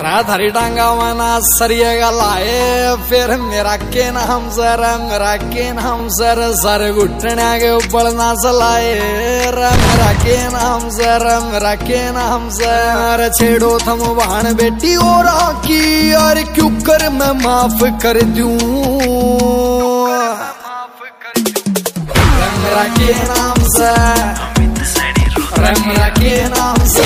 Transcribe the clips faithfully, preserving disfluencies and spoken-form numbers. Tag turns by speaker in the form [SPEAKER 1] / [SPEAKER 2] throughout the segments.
[SPEAKER 1] थारी डांगा मना सरिया गलाए फिर मेरा के नाम सर मेरा के नाम सर सर घुटने के ऊपर ना चलाए मेरा के नाम सर मेरा के नाम सर छेड़ो थम वाहन बेटी और की यार क्यों कर मैं माफ कर दूं मेरा के नाम से मेरा के नाम से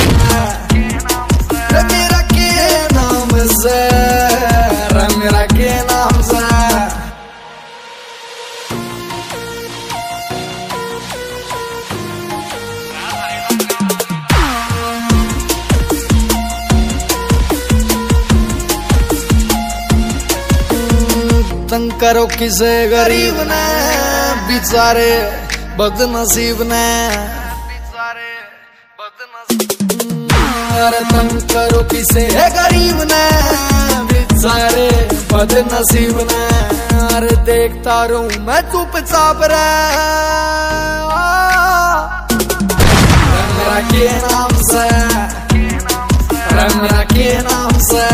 [SPEAKER 1] मेरा के नाम से मेरा के नाम से तंग करो किसे गरीब ने बेचारे बदनसीब ने बेचारे बदनसीब अरे तंग करो किसे गरीब ने बेचारे बदनसीब ने अरे देखता रहूं मैं चुपचाप रह मेरा के नाम से मेरा के नाम से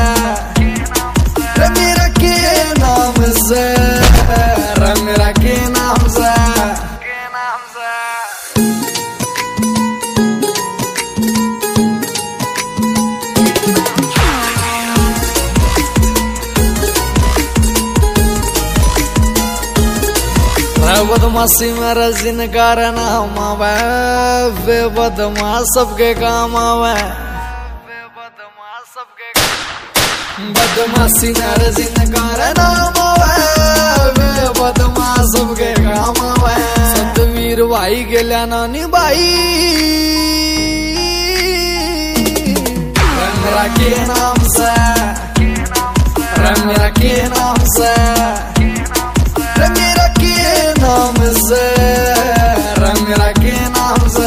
[SPEAKER 1] मेरा के नाम से मेरा के नाम से बदमाशी मेरा जिनकार नाम आवे वे बदमाश सबके काम आवे बदमाशी मेरा जिनकार नाम आवे वे बदमाश सबके काम आवे सतवीर भाई गेल्या नानी भाई मेरा के नाम से मेरा के नाम से मेरा के नाम से मेरा के नाम से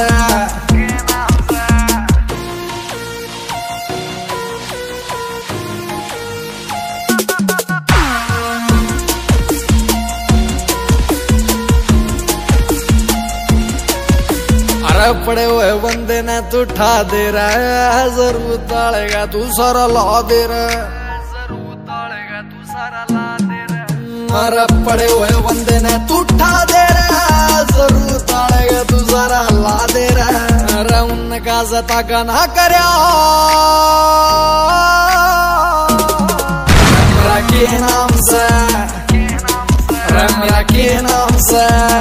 [SPEAKER 1] अरे पड़े हुए बंदे ने तू उठा दे रहा है जरूर ताड़ेगा तू सारा ला दे रहा है जरूर ताड़ेगा तू सारा ला दे रहा अरे पड़े हुए बंदे ने तू उठा दे रहा जरूर ताड़ेगा तू सारा ला दे रहा अरे उनका जता का ना करया मेरा के नाम से मेरा के नाम से